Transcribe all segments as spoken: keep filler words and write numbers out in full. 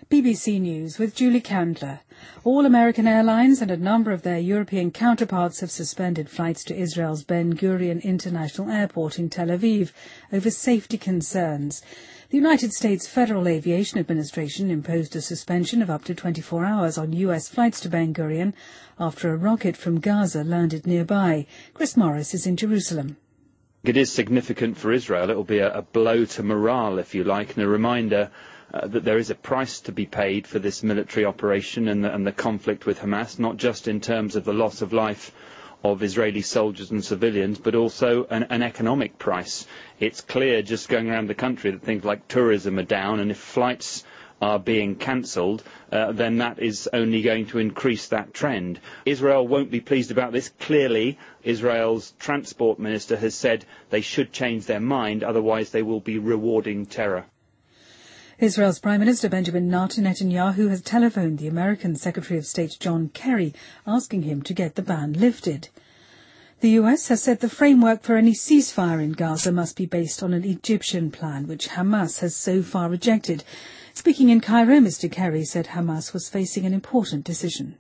B B C News with Julie Candler. All American airlines and a number of their European counterparts have suspended flights to Israel's Ben Gurion International Airport in Tel Aviv over safety concerns. The United States Federal Aviation Administration imposed a suspension of up to twenty-four hours on U S flights to Ben Gurion after a rocket from Gaza landed nearby. Chris Morris is in Jerusalem. It is significant for Israel. It will be a, a blow to morale, if you like, and a reminder Uh, that there is a price to be paid for this military operation and the, and the conflict with Hamas, not just in terms of the loss of life of Israeli soldiers and civilians, but also an, an economic price. It's clear just going around the country that things like tourism are down, and if flights are being cancelled, uh, then that is only going to increase that trend. Israel won't be pleased about this. Clearly, Israel's transport minister has said they should change their mind, otherwise they will be rewarding terror. Israel's Prime Minister Benjamin Netanyahu has telephoned the American Secretary of State John Kerry, asking him to get the ban lifted. The U S has said the framework for any ceasefire in Gaza must be based on an Egyptian plan, which Hamas has so far rejected. Speaking in Cairo, Mister Kerry said Hamas was facing an important decision.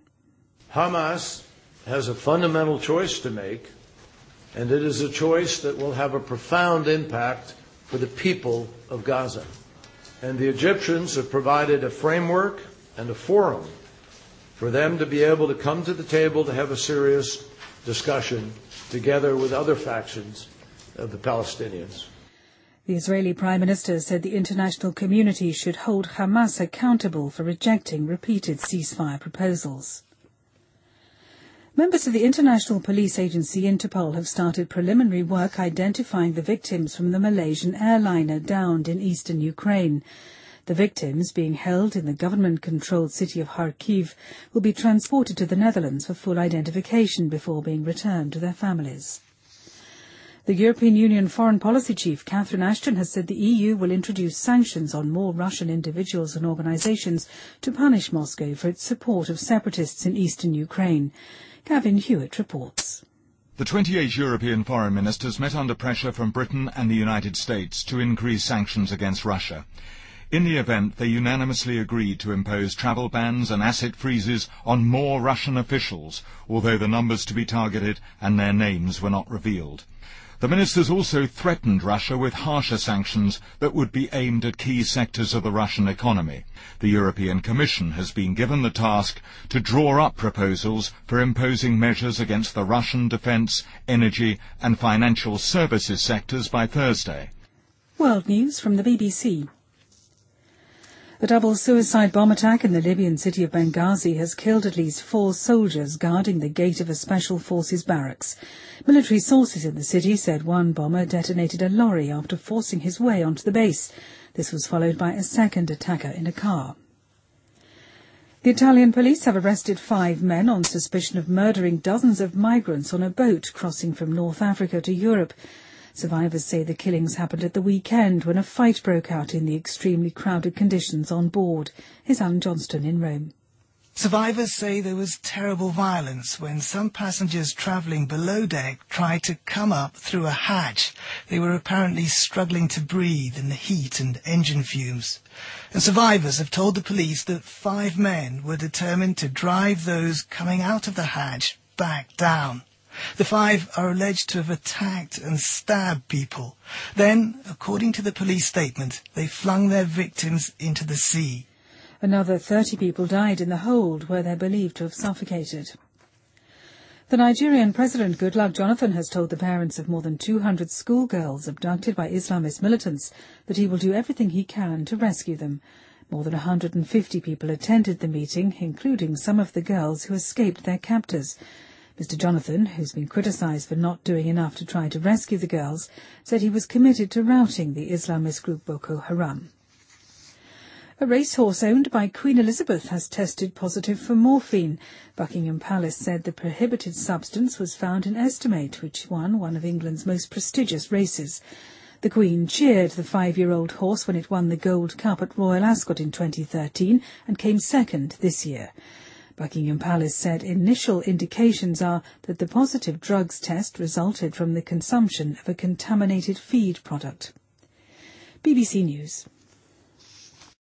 Hamas has a fundamental choice to make, and it is a choice that will have a profound impact for the people of Gaza. And the Egyptians have provided a framework and a forum for them to be able to come to the table to have a serious discussion together with other factions of the Palestinians. The Israeli Prime Minister said the international community should hold Hamas accountable for rejecting repeated ceasefire proposals. Members of the International Police Agency Interpol have started preliminary work identifying the victims from the Malaysian airliner downed in eastern Ukraine. The victims, being held in the government-controlled city of Kharkiv, will be transported to the Netherlands for full identification before being returned to their families. The European Union Foreign Policy Chief, Catherine Ashton, has said the E U will introduce sanctions on more Russian individuals and organisations to punish Moscow for its support of separatists in eastern Ukraine. Gavin Hewitt reports. The twenty-eight European foreign ministers met under pressure from Britain and the United States to increase sanctions against Russia. In the event, they unanimously agreed to impose travel bans and asset freezes on more Russian officials, although the numbers to be targeted and their names were not revealed. The ministers also threatened Russia with harsher sanctions that would be aimed at key sectors of the Russian economy. The European Commission has been given the task to draw up proposals for imposing measures against the Russian defence, energy and financial services sectors by Thursday. World News from the B B C. A double suicide bomb attack in the Libyan city of Benghazi has killed at least four soldiers guarding the gate of a special forces barracks. Military sources in the city said one bomber detonated a lorry after forcing his way onto the base. This was followed by a second attacker in a car. The Italian police have arrested five men on suspicion of murdering dozens of migrants on a boat crossing from North Africa to Europe. Survivors say the killings happened at the weekend when a fight broke out in the extremely crowded conditions on board. Here's Alan Johnston in Rome. Survivors say there was terrible violence when some passengers travelling below deck tried to come up through a hatch. They were apparently struggling to breathe in the heat and engine fumes. And survivors have told the police that five men were determined to drive those coming out of the hatch back down. The five are alleged to have attacked and stabbed people. Then, according to the police statement, they flung their victims into the sea. Another thirty people died in the hold, where they're believed to have suffocated. The Nigerian President Goodluck Jonathan has told the parents of more than two hundred schoolgirls abducted by Islamist militants that he will do everything he can to rescue them. More than one hundred fifty people attended the meeting, including some of the girls who escaped their captors. Mister Jonathan, who's been criticised for not doing enough to try to rescue the girls, said he was committed to routing the Islamist group Boko Haram. A racehorse owned by Queen Elizabeth has tested positive for morphine. Buckingham Palace said the prohibited substance was found in Estimate, which won one of England's most prestigious races. The Queen cheered the five-year-old horse when it won the Gold Cup at Royal Ascot in twenty thirteen and came second this year. Buckingham Palace said initial indications are that the positive drugs test resulted from the consumption of a contaminated feed product. B B C News.